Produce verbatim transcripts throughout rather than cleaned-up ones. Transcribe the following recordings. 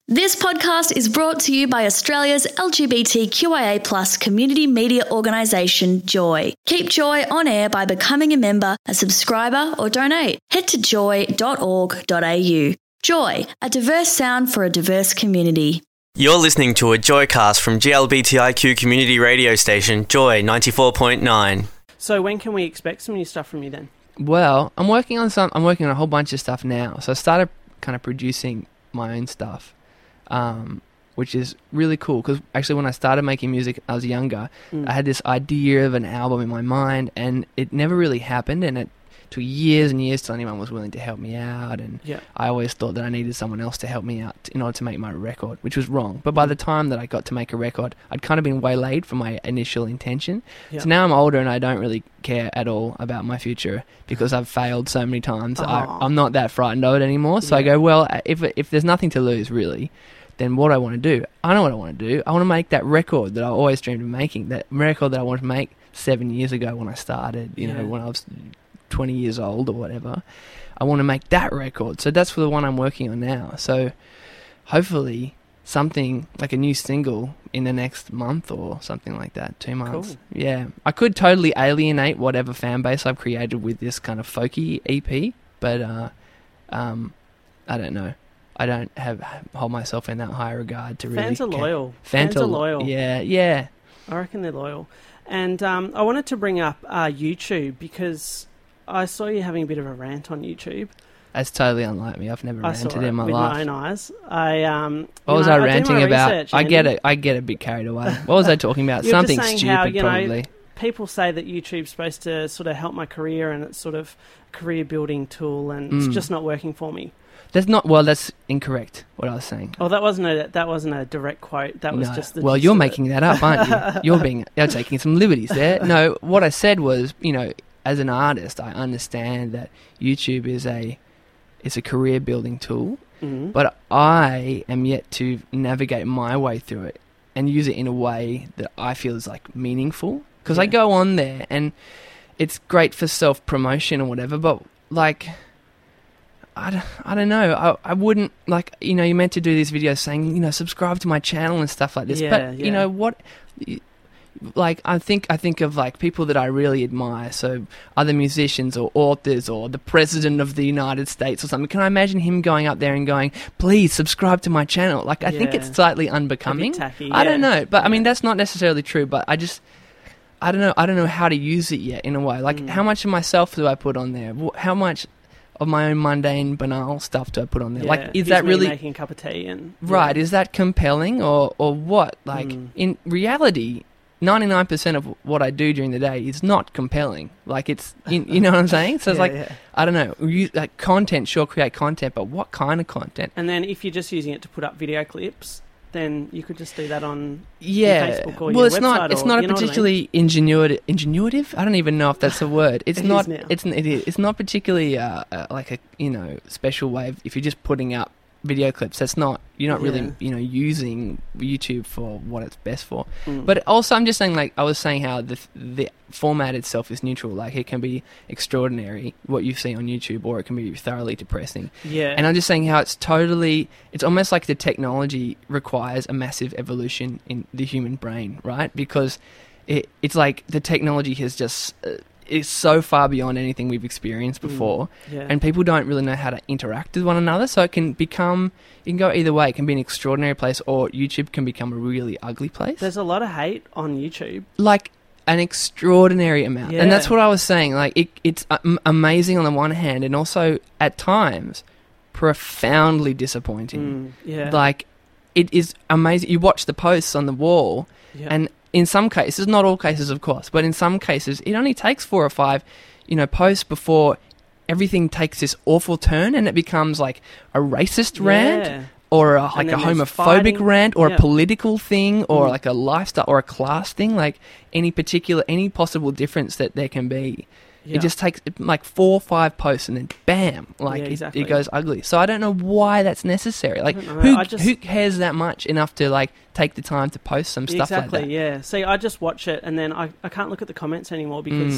This podcast is brought to you by Australia's L G B T Q I A plus community media organisation, Joy. Keep Joy on air by becoming a member, a subscriber or donate. Head to joy dot org dot a u. Joy, a diverse sound for a diverse community. You're listening to a Joycast from G L B T I Q community radio station, Joy ninety-four point nine. So when can we expect some new stuff from you then? Well, I'm working on some. I'm working on a whole bunch of stuff now. So I started kind of producing my own stuff. Um, which is really cool because actually when I started making music I was younger, mm. I had this idea of an album in my mind and it never really happened, and it took years and years till anyone was willing to help me out, and yeah. I always thought that I needed someone else to help me out in order to make my record, which was wrong. But by the time that I got to make a record, I'd kind of been waylaid from my initial intention. Yeah. So now I'm older and I don't really care at all about my future because I've failed so many times. I, I'm not that frightened of it anymore. So yeah. I go, well, if if there's nothing to lose really, then what I want to do, I know what I want to do. I want to make that record that I always dreamed of making, that record that I wanted to make seven years ago when I started, you yeah. know, when I was twenty years old or whatever. I want to make that record. So that's for the one I'm working on now. So hopefully something like a new single in the next month or something like that, two months. Cool. Yeah. I could totally alienate whatever fan base I've created with this kind of folky E P, but uh, um, I don't know. I don't have hold myself in that high regard to really... Fans are loyal. Fans, Fans are loyal. Yeah, yeah. I reckon they're loyal. And um, I wanted to bring up uh, YouTube because I saw you having a bit of a rant on YouTube. That's totally unlike me. I've never I ranted saw it in my with life. my own eyes. I, um, what was know, I I ranting about? Research, I get it. I get a bit carried away. What was I talking about? You're Something just saying stupid, how, you probably. Know, people say that YouTube's supposed to sort of help my career and it's sort of a career building tool, and mm. it's just not working for me. That's not well. That's incorrect. What I was saying. Oh, that wasn't a that wasn't a direct quote. That was no. just the. Well, you're making that up, aren't you? You're being you're taking some liberties there. No, what I said was, you know, as an artist, I understand that YouTube is a it's a career building tool, mm-hmm. but I am yet to navigate my way through it and use it in a way that I feel is like meaningful. Because yeah. I go on there and it's great for self promotion or whatever, but like. I don't, I don't know. I, I wouldn't, like, you know, you're meant to do these videos saying, you know, subscribe to my channel and stuff like this. Yeah, but, yeah. you know, what, like, I think I think of, like, people that I really admire. So other musicians or authors or the President of the United States or something. Can I imagine him going up there and going, please subscribe to my channel? Like, I yeah. think it's slightly unbecoming. Tacky, I yeah. don't know. But, yeah. I mean, that's not necessarily true. But I just... I don't know. I don't know how to use it yet in a way. Like, mm. how much of myself do I put on there? How much... of my own mundane, banal stuff to put on there. Yeah, like, is he's that really... making a cup of tea and... Right, yeah. is that compelling or, or what? Like, mm. in reality, ninety-nine percent of what I do during the day is not compelling. Like, it's... You, you know what I'm saying? So it's yeah, like, yeah. I don't know. You, like, content, sure, create content, but what kind of content? And then if you're just using it to put up video clips... then you could just do that on yeah. Facebook or well, your it's website. not. It's or, not you a know particularly I mean? ingenuitive. Ingenuitive? I don't even know if that's a word. It's it not. Is now. It's it is. It's not particularly uh, uh, like a you know special way. Of, if you're just putting up video clips, that's not. You're not yeah. really you know using YouTube for what it's best for. Mm. But also, I'm just saying, like I was saying, how the the format itself is neutral. Like it can be extraordinary what you see on YouTube, or it can be thoroughly depressing. Yeah. And I'm just saying how it's totally. It's almost like the technology requires a massive evolution in the human brain, right? Because it it's like the technology has just. Uh, is so far beyond anything we've experienced before, mm, yeah. and people don't really know how to interact with one another, so it can become, it can go either way. It can be an extraordinary place, or YouTube can become a really ugly place. There's a lot of hate on YouTube. Like, an extraordinary amount. Yeah. And that's what I was saying, like, it, it's um, amazing on the one hand, and also, at times, profoundly disappointing. Mm, yeah. Like, it is amazing. You watch the posts on the wall, yeah. and in some cases, not all cases, of course, but in some cases, it only takes four or five, you know, posts before everything takes this awful turn and it becomes like a racist yeah. rant or a, like a homophobic fighting. rant or yeah. a political thing or mm. like a lifestyle or a class thing, like any particular, any possible difference that there can be. Yeah. It just takes like four or five posts and then bam, like yeah, it, exactly. it goes ugly. So I don't know why that's necessary. Like know. who just... who cares that much enough to like take the time to post some stuff exactly, like that? Yeah. See, I just watch it and then I, I can't look at the comments anymore because mm.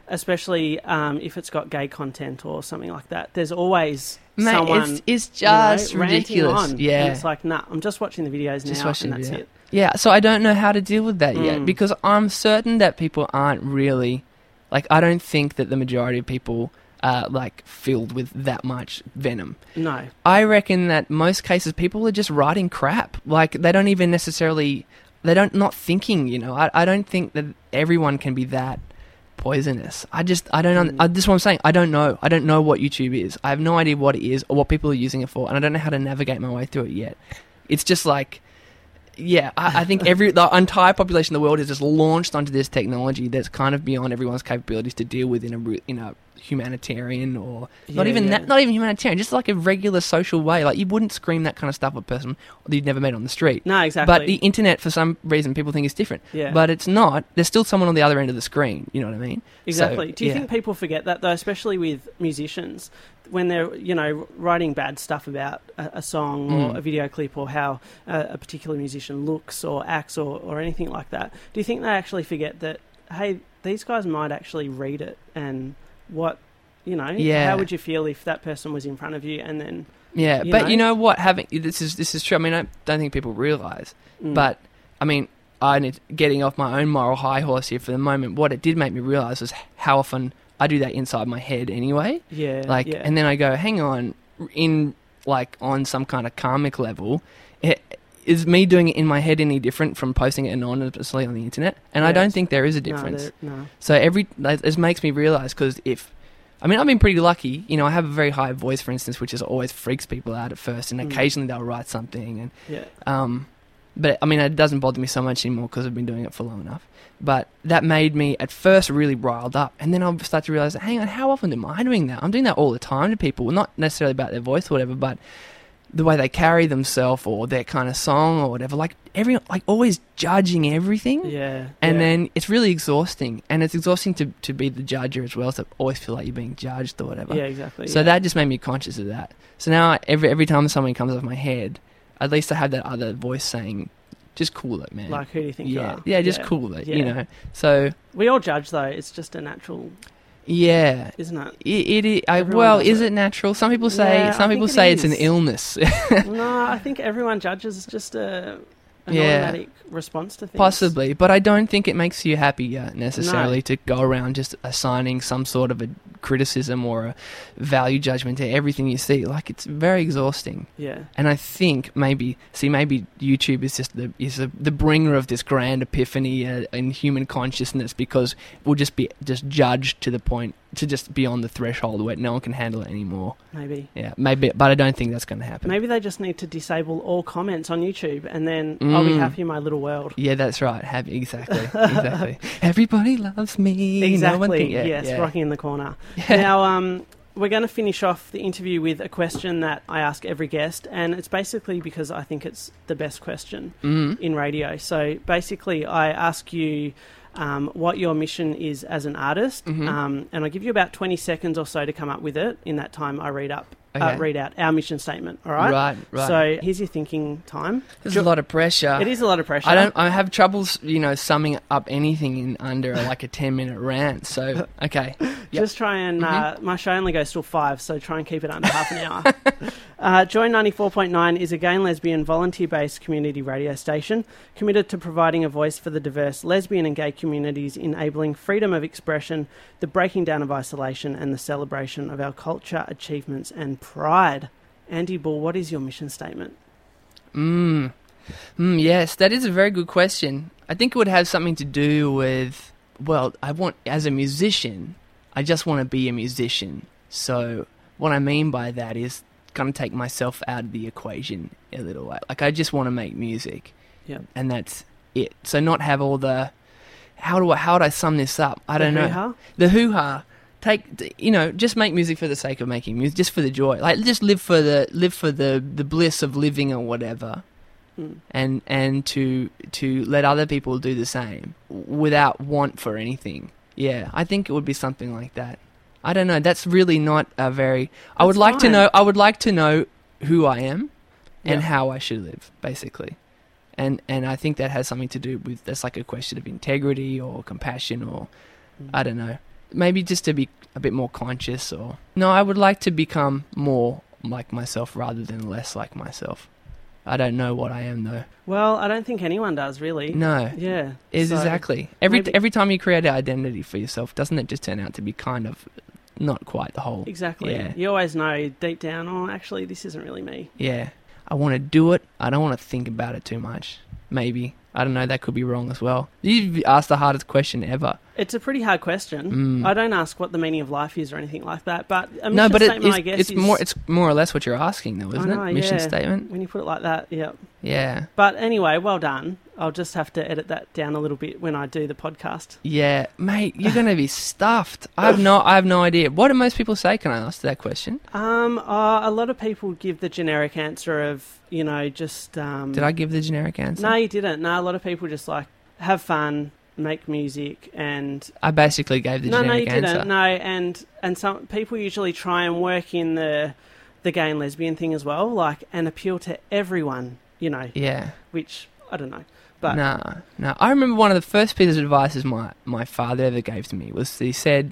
especially um, if it's got gay content or something like that. There's always Mate, someone, it's, it's just you know, ranting ridiculous. on. Yeah, And it's like, nah, I'm just watching the videos Just now, watching and that's the- it. Yeah, so I don't know how to deal with that yet Mm. because I'm certain that people aren't really, like, I don't think that the majority of people are, like, filled with that much venom. No. I reckon that most cases people are just writing crap. Like, they don't even necessarily, they don't, not thinking, you know. I, I don't think that everyone can be that poisonous. I just, I don't, Mm. I, this is what I'm saying. I don't know. I don't know what YouTube is. I have no idea what it is or what people are using it for, and I don't know how to navigate my way through it yet. It's just like, yeah, I, I think every the entire population of the world is just launched onto this technology that's kind of beyond everyone's capabilities to deal with in a re- in a humanitarian or not Yeah, even yeah. that, not even humanitarian, just like a regular social way. Like you wouldn't scream that kind of stuff at a person that you'd never met on the street. No, exactly. But the internet, for some reason, people think is different. Yeah. But it's not. There's still someone on the other end of the screen. You know what I mean? Exactly. So, Do you yeah. think people forget that, though, especially with musicians, when they're, you know, writing bad stuff about a, a song or Mm. a video clip or how a, a particular musician looks or acts or, or anything like that, do you think they actually forget that, hey, these guys might actually read it and what, you know, Yeah. how would you feel if that person was in front of you and then... Yeah, you but know? you know what? Having this is this is true. I mean, I don't think people realise. Mm. But I mean, I need getting off my own moral high horse here for the moment. What it did make me realise was how often I do that inside my head anyway. Yeah, Like, yeah. and then I go, hang on, in like on some kind of karmic level, it, is me doing it in my head any different from posting it anonymously on the internet? And I Yes. don't think there is a No, difference. there- no. So every like, this makes me realise because if I mean I've been pretty lucky, you know, I have a very high voice, for instance, which is always freaks people out at first, and Mm. occasionally they'll write something, and Yeah. um, but I mean it doesn't bother me so much anymore because I've been doing it for long enough. But that made me at first really riled up, and then I'll start to realise, hang on, how often am I doing that? I'm doing that all the time to people, not necessarily about their voice or whatever, but the way they carry themselves or their kind of song or whatever. Like every like always judging everything. Yeah. And yeah. then it's really exhausting, and it's exhausting to, to be the judger as well, to always feel like you're being judged or whatever. Yeah, exactly. So yeah. that just made me conscious of that. So now I- every every time something comes off my head, at least I have that other voice saying, "Just cool it, man." Like, who do you think you yeah, are? yeah, just Yeah. cool it. Yeah. You know. So We all judge, though. It's just a natural, yeah. isn't it? It, it, I, Everyone well, does is it. it natural? Some people say. Yeah, some I people think it say it's an is. illness. No, I think everyone judges. It's just a an Yeah. automatic response to things. Possibly, but I don't think it makes you happier necessarily No. to go around just assigning some sort of a criticism or a value judgment to everything you see. Like, it's very exhausting. Yeah. And I think maybe, see, maybe YouTube is just the is the, the bringer of this grand epiphany uh, in human consciousness, because we'll just be just judged to the point to just beyond the threshold where no one can handle it anymore. Maybe. Yeah, maybe, but I don't think that's going to happen. Maybe they just need to disable all comments on YouTube, and then I'll be Mm. happy in my little world. Yeah, that's right. Have exactly, exactly. Everybody loves me. Exactly. No one can, yeah, yes, yeah. rocking in the corner. Yeah. Now, um, we're going to finish off the interview with a question that I ask every guest, and it's basically because I think it's the best question Mhm. in radio. So basically, I ask you um, what your mission is as an artist, Mhm. um, and I give you about twenty seconds or so to come up with it. In that time, I read up, uh, Okay. read out our mission statement. All right. Right, right. So here's your thinking time. There's Jo- a lot of pressure. It is a lot of pressure. I don't. I have troubles, you know, summing up anything in under like a ten minute rant. So okay, Yep. Just try and, uh, Mhm. my show only goes till five, so try and keep it under half an hour. Uh, Joy ninety-four point nine is a gay and lesbian volunteer-based community radio station committed to providing a voice for the diverse lesbian and gay communities, enabling freedom of expression, the breaking down of isolation, and the celebration of our culture, achievements, and pride. Andy Bull, what is your mission statement? Mm. Mm, yes, that is a very good question. I think it would have something to do with, well, I want, as a musician, I just want to be a musician. So what I mean by that is kind of take myself out of the equation a little way. Like, I just want to make music. Yep. And that's it. So not have all the, how do I, how would I sum this up? I The don't know. hoo-ha? The hoo-ha. Take, you know, just make music for the sake of making music, just for the joy. Like, just live for the, live for the, the bliss of living or whatever. Mm. And and to to let other people do the same without want for anything. Yeah, I think it would be something like that. I don't know. That's really not a very. I would That's like to fine. know. I would like to know who I am and Yeah. how I should live, basically. And and I think that has something to do with, that's like a question of integrity or compassion or Mm. I don't know. maybe just to be a bit more conscious, or no, I would like to become more like myself rather than less like myself. I don't know what I am though. Well, I don't think anyone does really. No. Yeah. Is so exactly. Every maybe- every time you create an identity for yourself, doesn't it just turn out to be kind of not quite the whole? Exactly. Yeah. You always know deep down, oh, actually, this isn't really me. Yeah. I want to do it. I don't want to think about it too much. Maybe. I don't know. That could be wrong as well. You've asked the hardest question ever. It's a pretty hard question. Mm. I don't ask what the meaning of life is or anything like that, but a mission No, but it, statement, it's, I guess, it's is... more. It's more or less what you're asking, though, isn't I know, it? Mission yeah. statement. When you put it like that, yeah. Yeah. But anyway, well done. I'll just have to edit that down a little bit when I do the podcast. Yeah, mate, you're gonna be stuffed. I have no. I have no idea. What do most people say? Can I ask that question? Um, uh, a lot of people give the generic answer of, you know, just... Um, Did I give the generic answer? No, you didn't. No, a lot of people just like have fun, make music, and I basically gave the no, no, generic you answer. didn't. No, and and some people usually try and work in the the gay and lesbian thing as well, like, and appeal to everyone, you know. Yeah. Which I don't know, but No, no. I remember one of the first pieces of advice my my father ever gave to me was he said,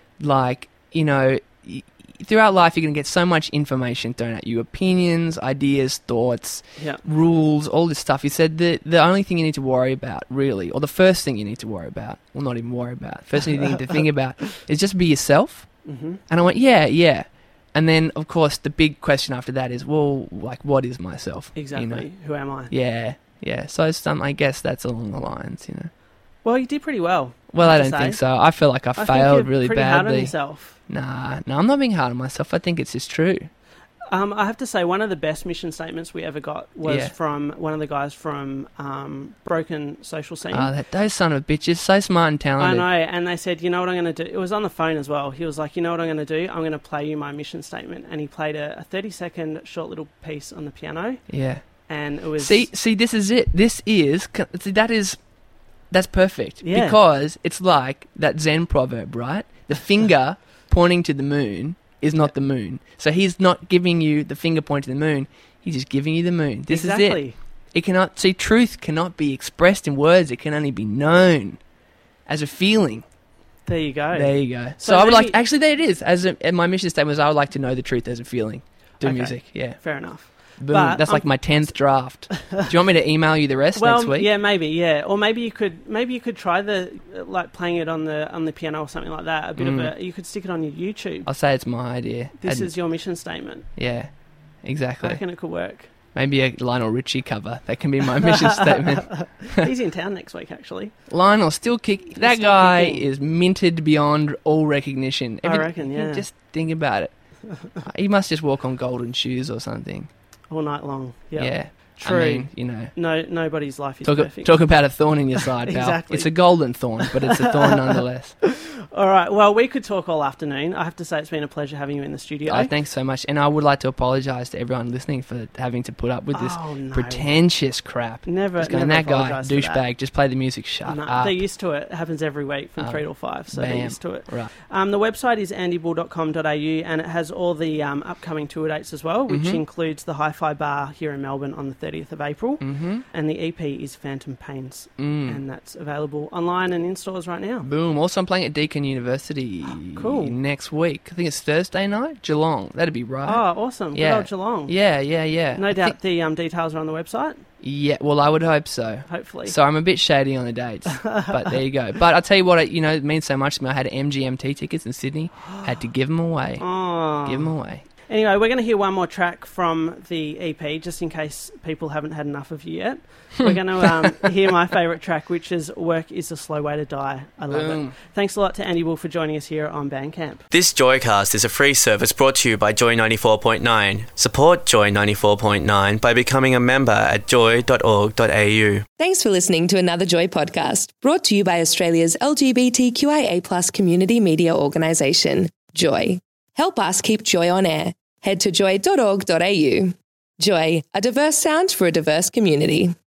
like, you know, y- throughout life you're going to get so much information thrown at you, opinions, ideas, thoughts, yeah, rules, all this stuff. He said the the only thing you need to worry about, really, or the first thing you need to worry about, well, not even worry about, first thing you need to think about is just be yourself. mm-hmm. And I went, yeah, yeah. And then, of course, the big question after that is, well, like, what is myself? exactly. You know? Who am I? Yeah, yeah. So some, I guess that's along the lines, you know. Well, you did pretty well. Well, I have don't to think say. so. I feel like I, I think failed you're really pretty hard on badly. yourself. Nah, no, I'm not being hard on myself. I think it's just true. Um, I have to say, one of the best mission statements we ever got was Yeah. from one of the guys from um, Broken Social Scene. Oh, that, those son of bitches, so smart and I talented. know, and they said, you know what I'm going to do? It was on the phone as well. He was like, you know what I'm going to do? I'm going to play you my mission statement. And he played a, a thirty-second short little piece on the piano, Yeah. and it was... See, see, this is it. This is, see, that is, that's perfect. Yeah. Because it's like that Zen proverb, right? The finger pointing to the moon is not the moon. So he's not giving you the finger point to the moon. He's just giving you the moon. This is exactly. it. It cannot, see, truth cannot be expressed in words. It can only be known as a feeling. There you go. There you go. So, So I would maybe- like, actually, there it is. As a, and my mission statement was, I would like to know the truth as a feeling. Do Okay. music, yeah. Fair enough. Boom. But That's I'm- like my tenth draft. Do you want me to email you the rest Well, next week? yeah, maybe, yeah, or maybe you could, maybe you could try the uh, like playing it on the on the piano or something like that. A bit Mm. of a, you could stick it on your YouTube. I'll say it's my idea. This And- is your mission statement. Yeah, I exactly. reckon it could work. Maybe a Lionel Richie cover. That can be my mission statement. He's in town next week, actually. Lionel still kick. That still guy kicking. is minted beyond all recognition. I reckon, you yeah. Just think about it. He must just walk on golden shoes or something. All night long. Yep. Yeah. True. I mean, you know. No, nobody's life is Talk, perfect. talk about a thorn in your side, pal. Exactly. It's a golden thorn, but it's a thorn nonetheless. All right. Well, we could talk all afternoon. I have to say, it's been a pleasure having you in the studio. Oh, thanks so much. And I would like to apologise to everyone listening for having to put up with this Oh, no. pretentious crap. Never, Just going, never that guy, apologise for that. douchebag, just play the music, shut No, up. they're used to it. It happens every week from Oh, three till five, so they're bam. used to it. Right. Um, the website is andy bull dot com dot a u, and it has all the um, upcoming tour dates as well, which Mhm. includes the Hi-Fi Bar here in Melbourne on the thirtieth of April, Mm-hmm. and the E P is Phantom Pains, Mm. and that's available online and in stores right now. Boom. Also, I'm playing at Deakin University Cool. next week. I think it's Thursday night. Geelong. That'd be right. Oh, awesome. Good Yeah. old Geelong. Yeah, yeah, yeah. No I doubt think- the um, details are on the website, yeah, well, I would hope so. hopefully. So I'm a bit shady on the dates, but there you go. But I'll tell you what, it, you know, it means so much to me. I had M G M T tickets in Sydney. Had to give them away. Oh. Give them away. Anyway, we're going to hear one more track from the E P, just in case people haven't had enough of you yet. We're going to um, hear my favourite track, which is Work is a Slow Way to Die. I love it. Boom. Thanks a lot to Andy Bull for joining us here on Bandcamp. This Joycast is a free service brought to you by Joy ninety-four point nine. Support Joy ninety-four point nine by becoming a member at joy dot org dot a u. Thanks for listening to another Joy podcast, brought to you by Australia's L G B T Q I A plus community media organisation, Joy. Help us keep Joy on air. Head to joy dot org dot a u. Joy, a diverse sound for a diverse community.